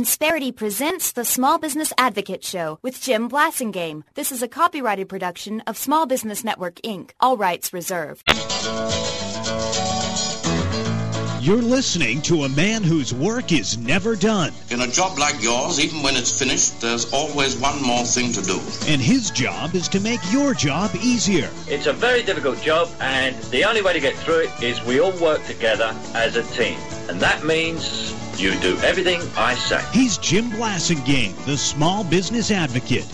Insperity presents the Small Business Advocate Show with Jim Blasingame. This is a copyrighted production of Small Business Network, Inc. All rights reserved. You're listening to a man whose work is never done. In a job like yours, even when it's finished, there's always one more thing to do. And his job is to make your job easier. It's a very difficult job, and the only way to get through it is we all work together as a team. And that means you do everything I say. He's Jim Blasingame, the Small Business Advocate.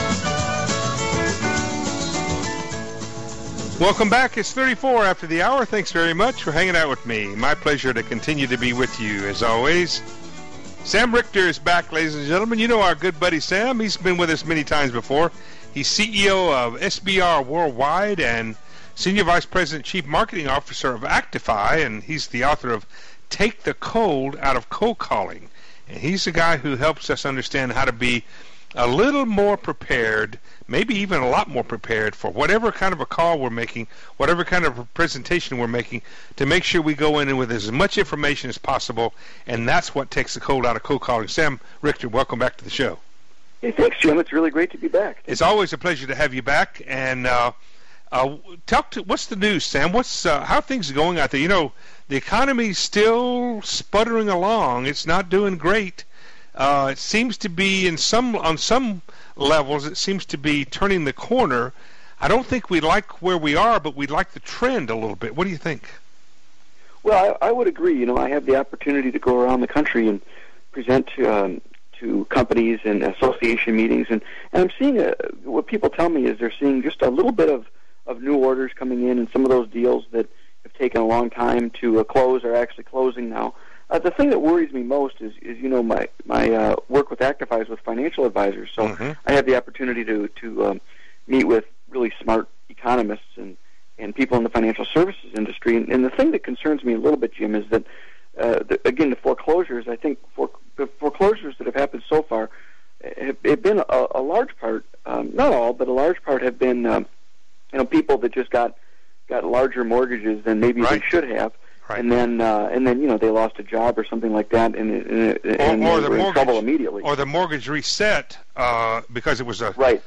Welcome back. It's 34 after the hour. Thanks very much for hanging out with me. My pleasure to continue to be with you, as always. Sam Richter is back, ladies and gentlemen. You know our good buddy Sam. He's been with us many times before. He's CEO of SBR Worldwide and Senior Vice President, Chief Marketing Officer of Actify, and he's the author of Take the Cold Out of Cold Calling. And he's the guy who helps us understand how to be a little more prepared, maybe even a lot more prepared for whatever kind of a call we're making, whatever kind of a presentation we're making, to make sure we go in with as much information as possible, and that's what takes the cold out of cold calling. Sam Richter, welcome back to the show. Hey, thanks, Jim. It's really great to be back. It's always a pleasure to have you back, and what's the news, Sam? How are things going out there? You know, the economy's still sputtering along. It's not doing great. It seems to be on some levels, it seems to be turning the corner. I don't think we like where we are, but we like the trend a little bit. What do you think? Well, I would agree. You know, I have the opportunity to go around the country and present to companies and association meetings, and I'm seeing what people tell me is they're seeing just a little bit of new orders coming in, and some of those deals that have taken a long time to close are actually closing now. The thing that worries me most is you know, my work with Actify is with financial advisors, so I have the opportunity to meet with really smart economists and people in the financial services industry. And the thing that concerns me a little bit, Jim, is that, again, the foreclosures, I think the foreclosures that have happened so far have been a large part, not all, but a large part have been, you know, people that just got larger mortgages than maybe they should have. Right. And then you know, they lost a job or something like that, and they were in trouble immediately. Or the mortgage reset because it was an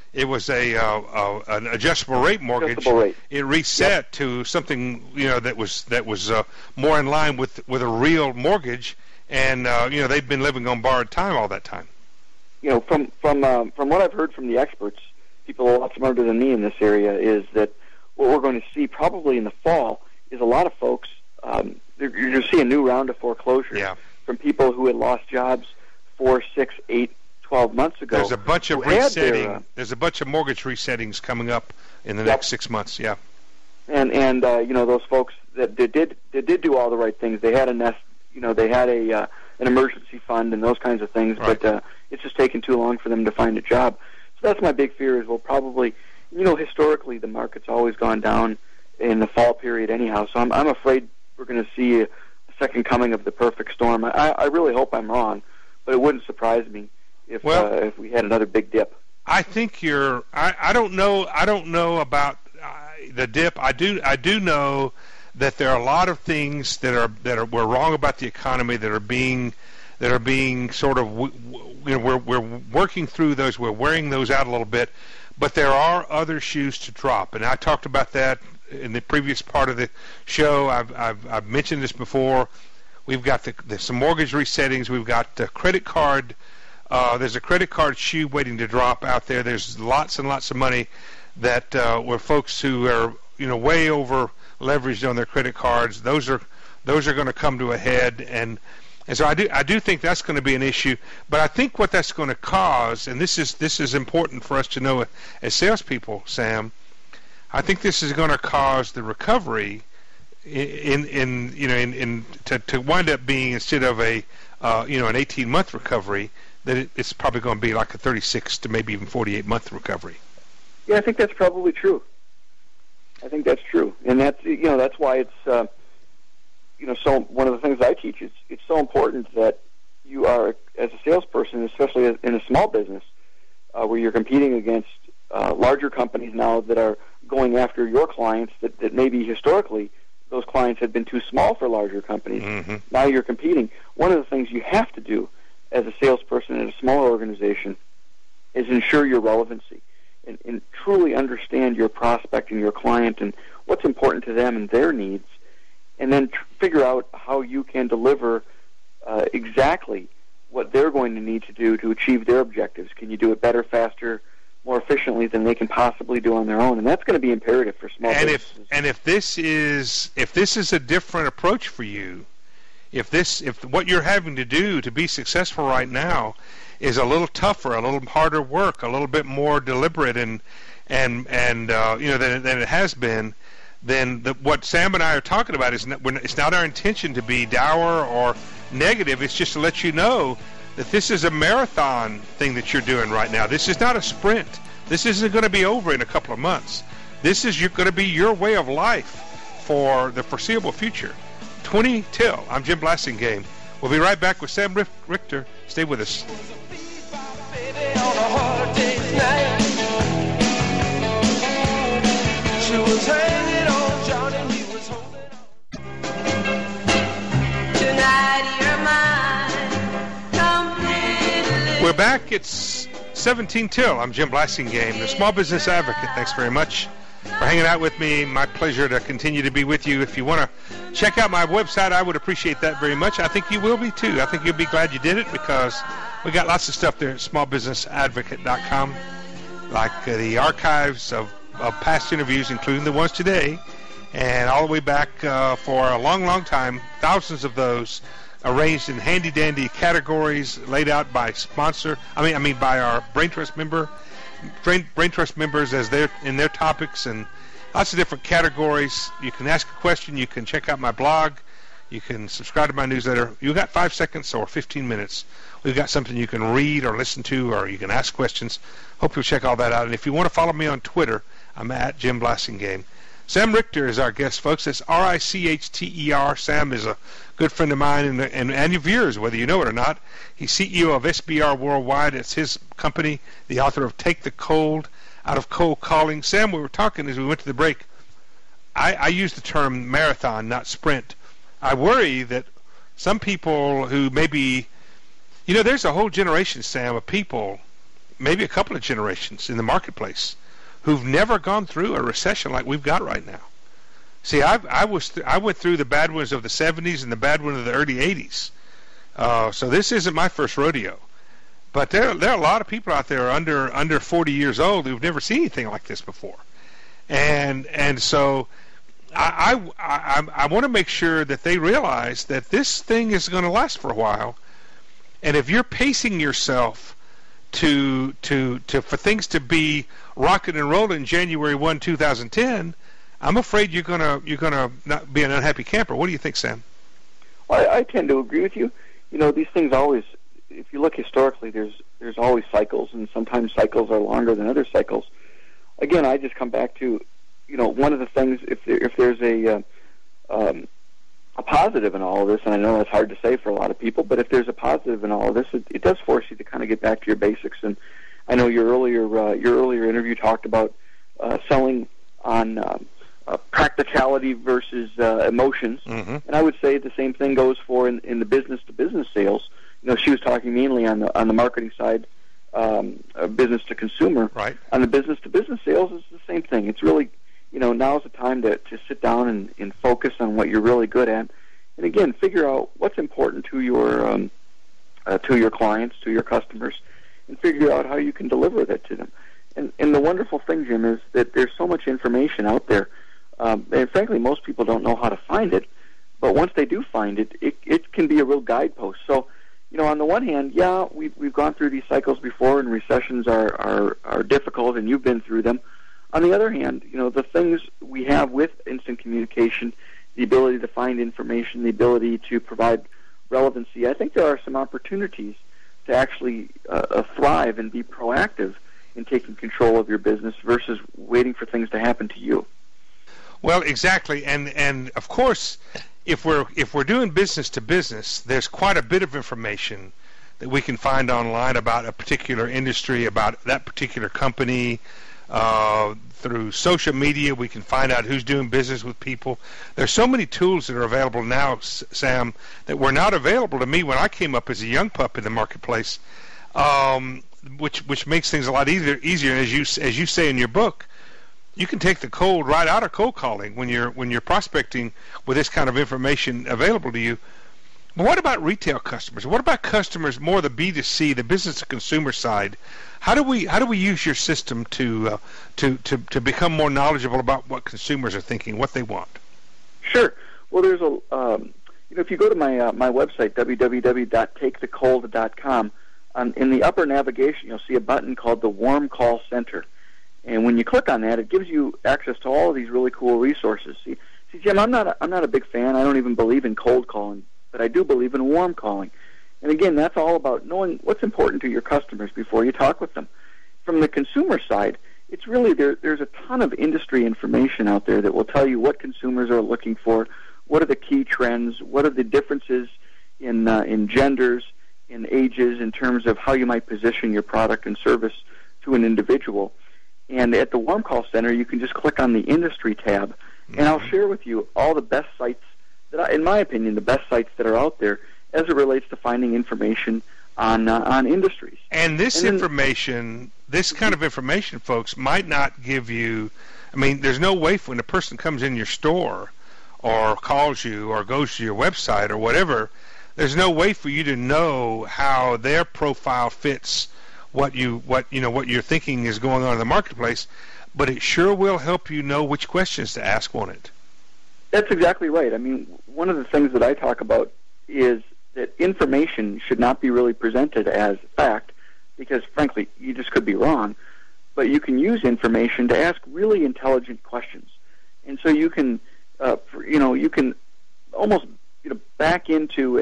adjustable rate mortgage. Adjustable rate. It reset to something, you know, that was more in line with a real mortgage, and you know, they've been living on borrowed time all that time. You know, from what I've heard from the experts, people a lot smarter than me in this area, is that what we're going to see probably in the fall is a lot of folks. You're going to see a new round of foreclosures from people who had lost jobs 4, 6, 8, 12 months ago. There's a bunch of resetting. There's a bunch of mortgage resettings coming up in the next 6 months. Yeah, and you know, those folks that did do all the right things. They had a nest. You know, they had an emergency fund and those kinds of things. Right. But it's just taken too long for them to find a job. So that's my big fear. Is we'll probably, you know, historically the market's always gone down in the fall period anyhow. So I'm afraid we're going to see a second coming of the perfect storm. I really hope I'm wrong, but it wouldn't surprise me if we had another big dip. I think you're. I don't know. I don't know about the dip. I do know that there are a lot of things that we're wrong about the economy that are being sort of. You know, we're working through those. We're wearing those out a little bit, but there are other shoes to drop, and I talked about that in the previous part of the show. I've mentioned this before. We've got some mortgage resettings. We've got the credit card. There's a credit card shoe waiting to drop out there. There's lots and lots of money that where folks who are, you know, way over leveraged on their credit cards. Those are going to come to a head, and so I do think that's going to be an issue. But I think what that's going to cause, and this is important for us to know as salespeople, Sam. I think this is going to cause the recovery to wind up being, instead of an 18-month recovery, that it's probably going to be like a 36 to maybe even 48-month recovery. Yeah, I think that's probably true. I think that's true, and that's why it's so one of the things I teach is it's so important that you are, as a salesperson, especially in a small business, where you're competing against larger companies now that are going after your clients that maybe historically those clients had been too small for larger companies. Now you're competing. One of the things you have to do as a salesperson at a smaller organization is ensure your relevancy and truly understand your prospect and your client and what's important to them and their needs, and then figure out how you can deliver exactly what they're going to need to do to achieve their objectives. Can you do it better, faster, more efficiently than they can possibly do on their own? And that's going to be imperative for small businesses. If this is a different approach for you, if what you're having to do to be successful right now is a little tougher, a little harder work, a little bit more deliberate and than it has been, then what Sam and I are talking about it's not our intention to be dour or negative. It's just to let you know that this is a marathon thing that you're doing right now. This is not a sprint. This isn't going to be over in a couple of months. This is going to be your way of life for the foreseeable future. 20 till. I'm Jim Blasingame. We'll be right back with Sam Richter. Stay with us. She was hanging on Johnny, he was holding on. Tonight you're mine, completely. We're back. It's 17 till. I'm Jim Blasingame, the Small Business Advocate. Thanks very much for hanging out with me. My pleasure to continue to be with you. If you want to check out my website, I would appreciate that very much. I think you will be too. I think you'll be glad you did it because we got lots of stuff there at smallbusinessadvocate.com, like the archives of past interviews, including the ones today, and all the way back for a long, long time, thousands of those arranged in handy-dandy categories laid out by by our Brain Trust members as in their topics, and lots of different categories. You can ask a question. You can check out my blog. You can subscribe to my newsletter. You got 5 seconds or 15 minutes. We've got something you can read or listen to, or you can ask questions. Hope you'll check all that out. And if you want to follow me on Twitter, I'm at Jim Blasingame. Sam Richter is our guest, folks. It's Richter. Sam is a good friend of mine and your viewers, whether you know it or not. He's CEO of SBR Worldwide. It's his company, the author of Take the Cold Out of Cold Calling. Sam, we were talking as we went to the break. I use the term marathon, not sprint. I worry that some people who maybe, there's a whole generation, Sam, of people, maybe a couple of generations in the marketplace who've never gone through a recession like we've got right now. See, I went through the bad ones of the 70s and the bad ones of the early 80s. So this isn't my first rodeo. But there are a lot of people out there under 40 years old who've never seen anything like this before. And so I want to make sure that they realize that this thing is going to last for a while. And if you're pacing yourself for things to be rocking and rolling January 1, 2010, I'm afraid you're gonna not be an unhappy camper. What do you think, Sam? Well, I tend to agree with you. These things always, if you look historically, there's always cycles, and sometimes cycles are longer than other cycles. Again, I just come back to, one of the things, if there's a positive in all of this, and I know that's hard to say for a lot of people, but if there's a positive in all of this, it does force you to kind of get back to your basics. And I know your earlier interview talked about selling on practicality versus emotions, and I would say the same thing goes for in the business-to-business sales. She was talking mainly on the marketing side, business to consumer. Right. On the business-to-business sales, it's the same thing. It's really, now's the time to sit down and focus on what you're really good at, and again, figure out what's important to your clients, to your customers, and figure out how you can deliver that to them. And the wonderful thing, Jim, is that there's so much information out there, and frankly, most people don't know how to find it. But once they do find it, it can be a real guidepost. So, on the one hand, yeah, we've gone through these cycles before, and recessions are difficult, and you've been through them. On the other hand, the things we have with instant communication, the ability to find information, the ability to provide relevancy, I think there are some opportunities to actually thrive and be proactive in taking control of your business versus waiting for things to happen to you. Well, exactly, and of course, if we're doing business to business, there's quite a bit of information that we can find online about a particular industry, about that particular company, Through social media, we can find out who's doing business with people. There's so many tools that are available now, Sam, that were not available to me when I came up as a young pup in the marketplace, which makes things a lot easier. And as you say in your book, you can take the cold right out of cold calling when you're prospecting with this kind of information available to you. But what about retail customers? What about customers more the B2C, the business to consumer side? How do we use your system to become more knowledgeable about what consumers are thinking, what they want? Sure. Well, there's if you go to my website www.takethecold.com, in the upper navigation you'll see a button called the Warm Call Center, and when you click on that, it gives you access to all of these really cool resources. See, Jim, I'm not a big fan. I don't even believe in cold calling, but I do believe in warm calling. And again, that's all about knowing what's important to your customers before you talk with them. From the consumer side, it's really there's a ton of industry information out there that will tell you what consumers are looking for, what are the key trends, what are the differences in genders, in ages, in terms of how you might position your product and service to an individual. And at the Warm Call Center, you can just click on the industry tab, and I'll share with you all the best sites in my opinion, the best sites that are out there as it relates to finding information on industries. And this kind of information, folks, might not give you. I mean, there's no way when a person comes in your store, or calls you, or goes to your website, or whatever. There's no way for you to know how their profile fits what you're thinking is going on in the marketplace. But it sure will help you know which questions to ask, won't it? That's exactly right. I mean, one of the things that I talk about is that information should not be really presented as fact, because, frankly, you just could be wrong. But you can use information to ask really intelligent questions, and so you can, you can almost back into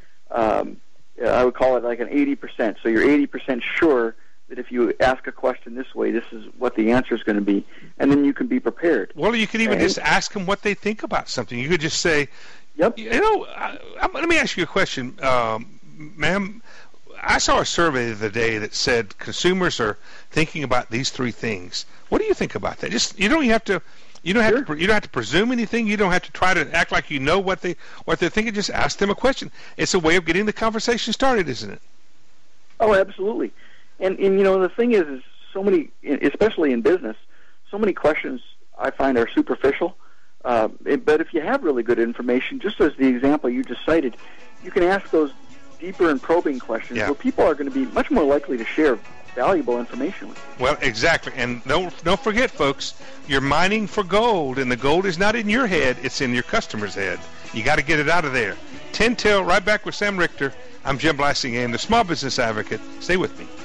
I would call it like an 80%. So you're 80% sure that if you ask a question this way, this is what the answer is going to be, and then you can be prepared. Well, you could even just ask them what they think about something. You could just say, "Yep, let me ask you a question, ma'am. I saw a survey the other day that said consumers are thinking about these three things. What do you think about that? You don't have to presume anything. You don't have to try to act like you know what they're thinking. Just ask them a question. It's a way of getting the conversation started, isn't it? Oh, absolutely. And the thing is so many, especially in business, so many questions I find are superficial. But if you have really good information, just as the example you just cited, you can ask those deeper and probing questions where people are going to be much more likely to share valuable information with you. Well, exactly. And don't forget, folks, you're mining for gold, and the gold is not in your head, it's in your customer's head. You got to get it out of there. 10 till, right back with Sam Richter. I'm Jim Blasingame, the Small Business Advocate. Stay with me.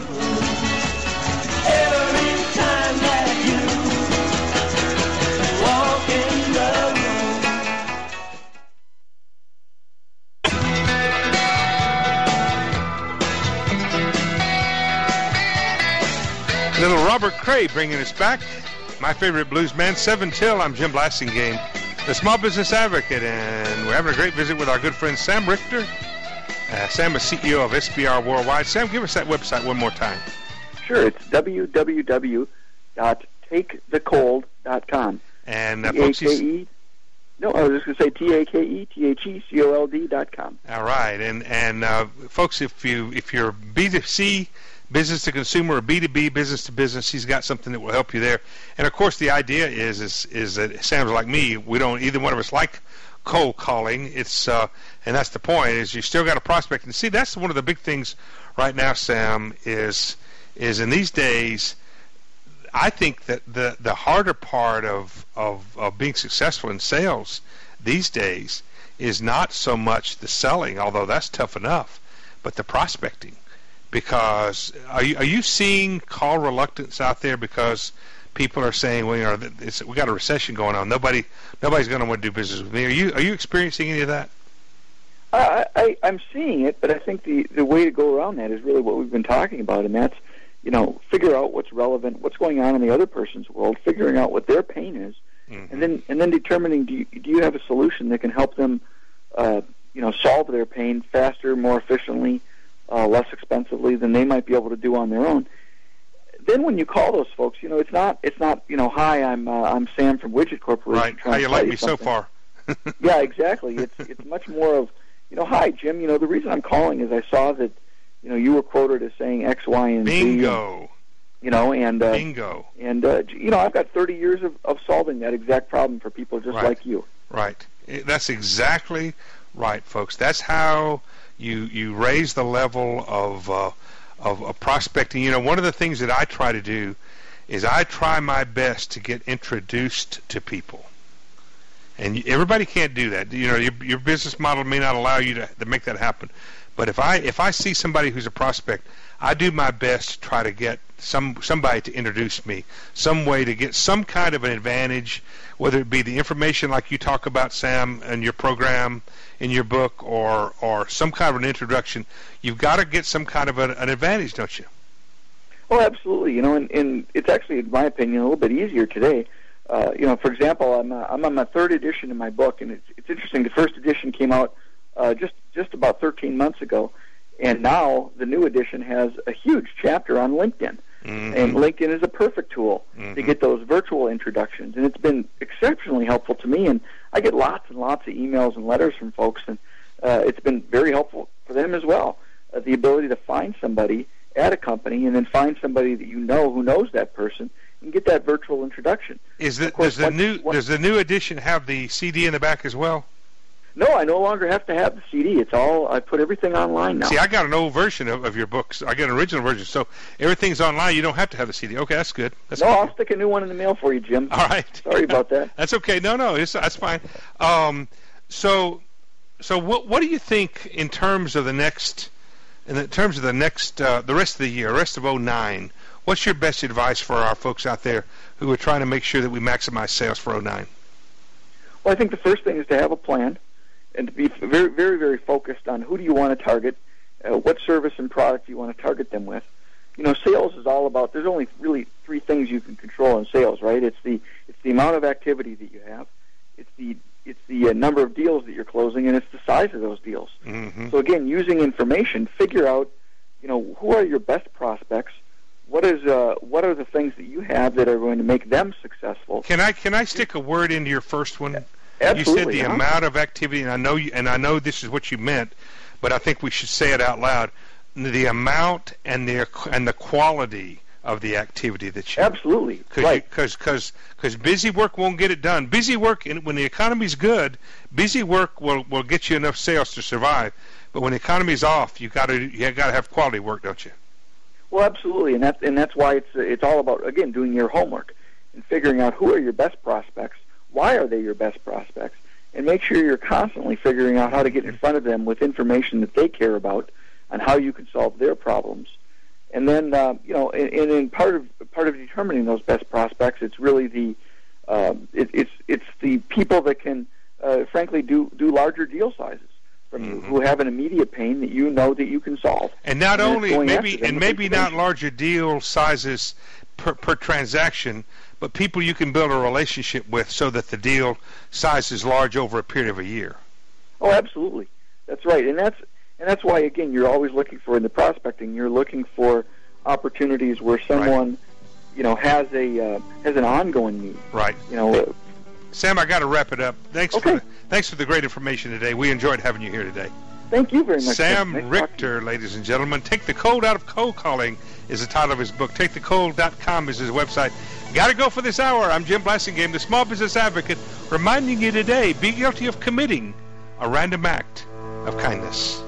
Little Robert Cray bringing us back. My favorite blues man, 7 till. I'm Jim Blasingame, the Small Business Advocate, and we're having a great visit with our good friend Sam Richter. Sam is CEO of SBR Worldwide. Sam, give us that website one more time. Sure, it's www.takethecold.com. And folks, no, I was just going to say TAKETHECOLD.com. All right, and folks, if you're B2C, business to consumer, or B2B, business to business, he's got something that will help you there. And of course, the idea is that it sounds like me. We don't, either one of us, like cold calling. It's and that's the point. Is you still got to prospect. And see, that's one of the big things right now, Sam. Is in these days, I think that the harder part of being successful in sales these days is not so much the selling, although that's tough enough, but the prospecting. Because are you seeing call reluctance out there because people are saying, well, we got a recession going on. Nobody's going to want to do business with me. Are you experiencing any of that? I'm seeing it, but I think the way to go around that is really what we've been talking about, and that's figure out what's relevant, what's going on in the other person's world, figuring out what their pain is, and then determining do you have a solution that can help them solve their pain faster, more efficiently, less expensively than they might be able to do on their own. then when you call those folks, it's not hi, I'm Sam from Widget Corporation. Right. How you like me so far? Yeah, exactly. It's much more of, hi, Jim. The reason I'm calling is I saw that, you were quoted as saying X, Y, and Z. Bingo. Bingo. And I've got 30 years of solving that exact problem for people just like you. Right. That's exactly right, folks. That's how you raise the level of prospecting. One of the things that I try to do is I try my best to get introduced to people. And everybody can't do that. Your business model may not allow you to make that happen. But if I see somebody who's a prospect, I do my best to try to get somebody to introduce me, some way to get some kind of an advantage, whether it be the information like you talk about, Sam, in your program, in your book, or some kind of an introduction. You've got to get some kind of an advantage, don't you? Oh, absolutely. And it's actually, in my opinion, a little bit easier today. For example, I'm on my third edition of my book, and it's interesting. The first edition came out just about 13 months ago, and now the new edition has a huge chapter on LinkedIn. Mm-hmm. And LinkedIn is a perfect tool to get those virtual introductions, and it's been exceptionally helpful to me. And I get lots and lots of emails and letters from folks, and it's been very helpful for them as well. The ability to find somebody at a company and then find somebody that who knows that person and get that virtual introduction. Does the new edition have the CD in the back as well? No, I no longer have to have the CD. I put everything online now. See, I got an old version of your books. I got an original version, so everything's online. You don't have to have the CD. Okay, that's good. I'll stick a new one in the mail for you, Jim. All right. Sorry about that. That's okay. No, that's fine. So what do you think in terms of the rest of the year, the rest of 2009? What's your best advice for our folks out there who are trying to make sure that we maximize sales for 2009? Well, I think the first thing is to have a plan and to be very, very, very focused on who do you want to target, what service and product you want to target them with. Sales is all about, there's only really three things you can control in sales, right? It's the amount of activity that you have, it's the number of deals that you're closing, and it's the size of those deals. Mm-hmm. So again, using information, figure out, who are your best prospects. What are the things that you have that are going to make them successful? Can I stick a word into your first one? Absolutely. You said the amount of activity, and I know this is what you meant, but I think we should say it out loud. The amount and the quality of the activity that you absolutely right, because busy work won't get it done. Busy work, when the economy's good, busy work will get you enough sales to survive. But when the economy's off, you got to have quality work, don't you? Well, absolutely, and that's why it's all about, again, doing your homework and figuring out who are your best prospects, why are they your best prospects, and make sure you're constantly figuring out how to get in front of them with information that they care about on how you can solve their problems. And then, in part of determining those best prospects, it's really it's the people that can, frankly, do larger deal sizes from you, who have an immediate pain that that you can solve. And not only maybe not larger deal sizes per transaction, but people you can build a relationship with so that the deal size is large over a period of a year. Oh, absolutely, that's right, and that's why, again, you're always looking for, in the prospecting, you're looking for opportunities where someone, has an ongoing need. Right. Sam, I got to wrap it up. Thanks for the great information today. We enjoyed having you here today. Thank you very much. Sam Richter, ladies and gentlemen. Take the Cold Out of Cold Calling is the title of his book. TakeTheCold.com is his website. Got to go for this hour. I'm Jim Blasingame, the Small Business Advocate, reminding you today, be guilty of committing a random act of kindness.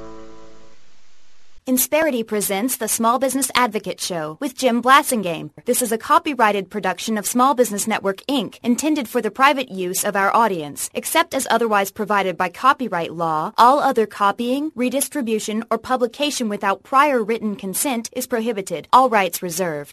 Insperity presents the Small Business Advocate Show with Jim Blasingame. This is a copyrighted production of Small Business Network, Inc., intended for the private use of our audience. Except as otherwise provided by copyright law, all other copying, redistribution, or publication without prior written consent is prohibited. All rights reserved.